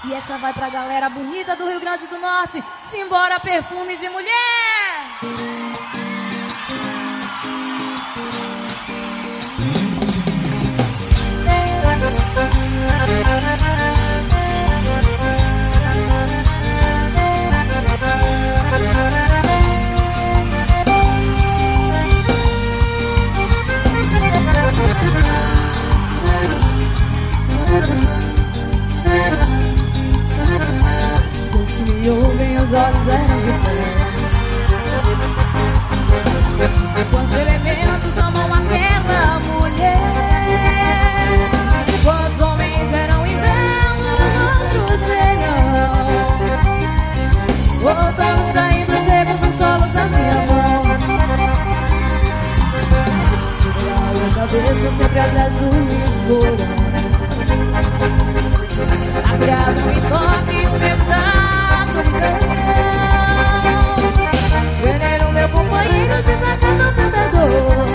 E essa vai pra galera bonita do Rio Grande do Norte. Simbora, perfume de mulher! Os que me ouvem, os olhos eram de ferro. Quantos elementos amam aquela mulher? Quantos homens eram inverno, outros verão? Outonos caindo secos nos solos da minha mão. A cabeça sempre atrás do escuro. Agrado e toque o medo da solidão. Veneno, meu companheiro, desatando tanta dor.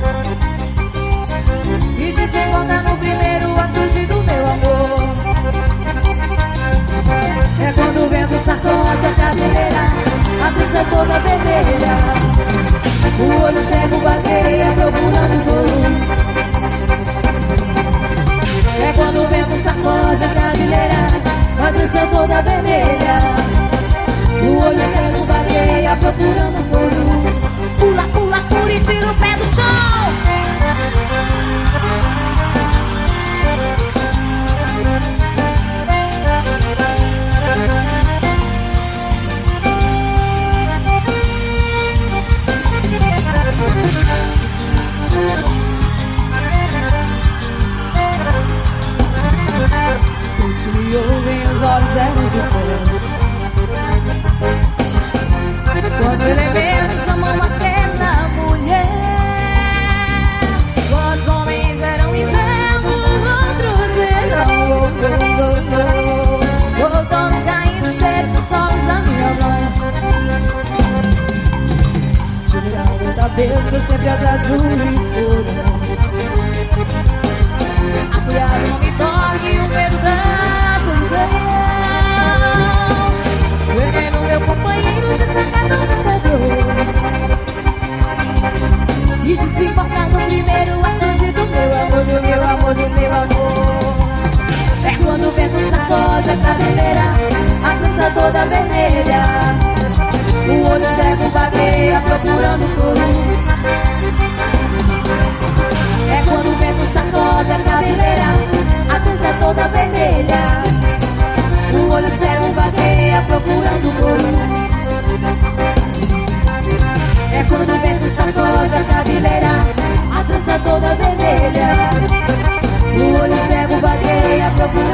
E desencontra no primeiro a surgir do meu amor. É quando o vento sacode a cabeleira, a brisa toda vermelha. O olho cego vagueia procurando por É quando o vento sacode a cabeleira, a trança toda vermelha. O olho cego vagueia procurando por Pula, pula, pula e tira o pé do chão. Os que me ouvem, os olhos eram de fogo. Quantos elementos amam aquela mulher? Quantos homens eram inverno, outros verão? Outonos caindo secos, solos da minha mão. Tirando a cabeça sempre atrás do escuro. Apurado não me toque o medo da solidão. Veneno, meu companheiro, desacatando tanta dor. E desembarcando primeiro a surgir do meu amor, do meu amor, do meu amor. É quando o vento sacode a cabeleira, a trança toda vermelha. O olho cego vagueia procurando por É quando o vento sacode a cabeleira, a trança toda vermelha. O olho cego vagueia procurando por É quando o vento sacode a cabeleira, a trança toda vermelha. O olho cego vagueia procurando